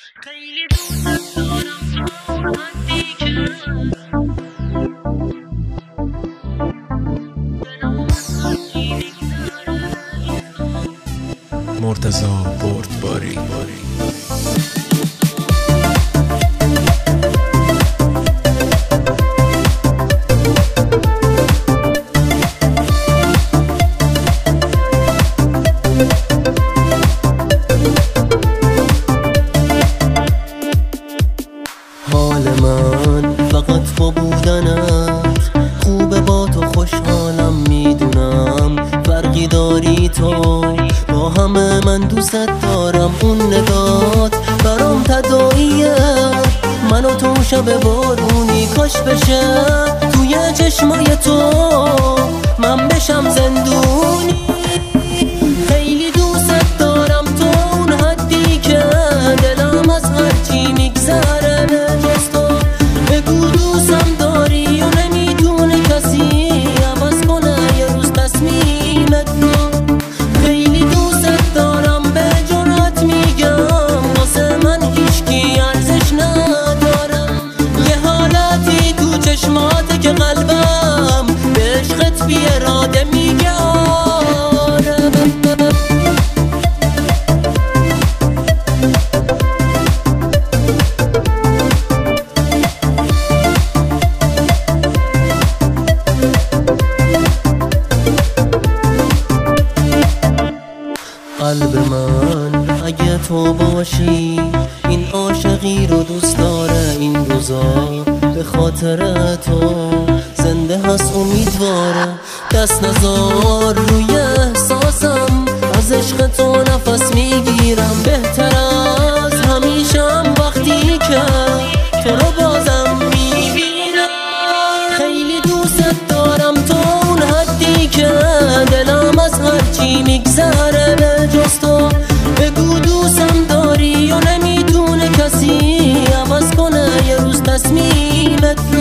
خیلی دوست دارم تو حدی که دلم از حدی میگذره. مرتضی بردباری. حال من فقط با بودنت خوبه، با تو خوشحالم، میدونم فرقی داری تو با همه. من دوست دارم، اون نگات برام تداعیه. من و تو شب بارونی کاش بشه توی چشمای تو من بشم زندونی. خیلی دوست دارم تو اون حدی که دلم از هرچی میگذره جز تو. بگو دوستم داری و نمیتونه کسی عوض کنه یه روز تصمیمت رو. خیلی دوست دارم، به جرات میگم واسه من هیچکی ارزش ندارم. یه حالتی تو چشماته که قلبم به عشقت بی اراده میگه آره. قلب من اگه تو باشی این عاشقی رو دوست داره. این روزا به خاطر تو زنده هست، امیدواره. دست نزار روی احساسم، از عشق تو نفس میگیرم. بهتر از همیشم وقتی که تو رو بازم میبینم. خیلی دوست دارم تو اون حدی که دلم از هرچی میگذره جز تو. بگو دوستم داری و نمیتونه کسی عوض کنه یه روز تصمیمت